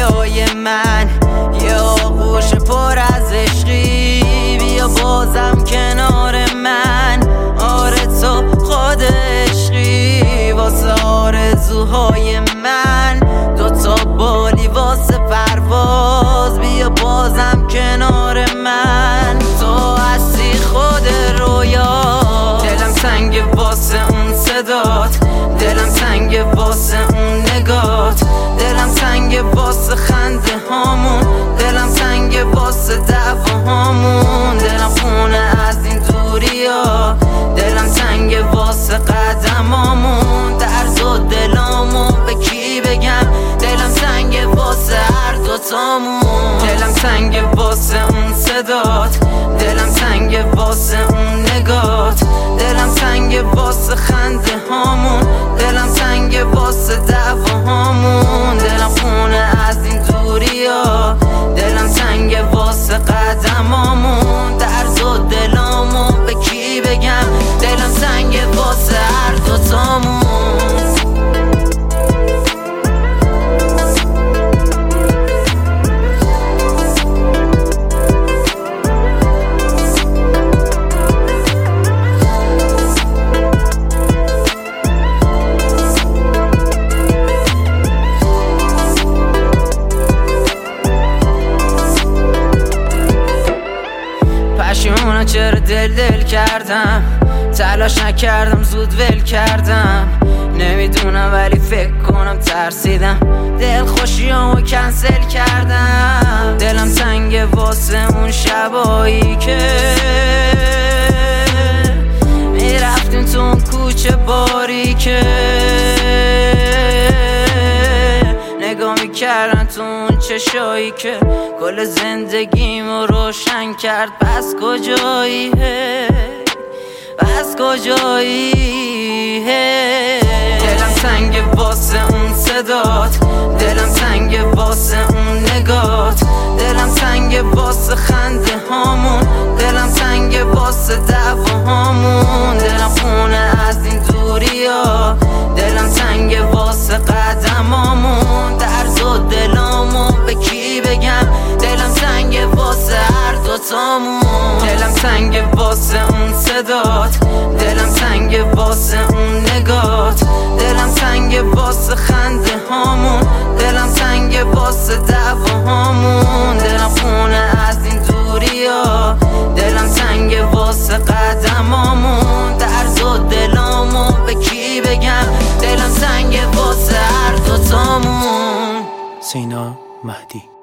برای من یه آغوش پر از عشقی، بیا بازم کنار من. آره تو خود عشقی واسه آرزوهای من، دوتا بالی واسه پرواز، بیا بازم کنار من. تو هستی خود رویا، دلم تنگ واسه اون صدات، دلم تنگ واسه اون نگات، دلم تنگ واسه خنده هامون، دلم تنگ واسه دعواهامون، دلم خونه از این دوریا، دلم تنگ واسه قدمامون، درد و دلامو به کی بگم، دلم تنگ واسه هر دوتامون، دلم تنگ واسه اون صدات، دلم تنگ واسه اون نگات، دلم تنگ واسه خنده هامون، دلم تنگ واسه دعواهامون، دلم خونه از این دوریا، دلم تنگ واسه قدمامون، درد و دلامو به کی بگم، دلم تنگ واسه هر دوتامون. پشیمونم چرا دل کردم، تلاش نکردم زود ول کردم، نمیدونم ولی فکر کنم ترسیدم، دل خوشیامو کنسل کردم. دلم تنگ واسه اون شبایی که میرفتیم تو اون کوچه باریکه، نگاه میکردن تو اون چشایی که کل زندگیمو روشن کرد. پس کجایی پس کجایی؟ دلم تنگ واسه اون صدات، دلم تنگ واسه اون نگات، دلم تنگ واسه خنده هامون، دلم تنگ واسه دعواهامون، دلم خونه از این دوریا، دلم تنگ واسه قدمامون، درد و دلامو به کی بگم، دلم تنگ واسه هر دوتامون، دلم تنگ واسه اون صدات، دلم تنگ واسه اون نگات، دلم تنگ واسه خنده هامون، دلم تنگ واسه دعواهامون، دلم خونه از این دوریا، دلم تنگ واسه قدمامون، درد و دلامو به کی بگم، دلم تنگ واسه هر دوتامون. سینا مهدی.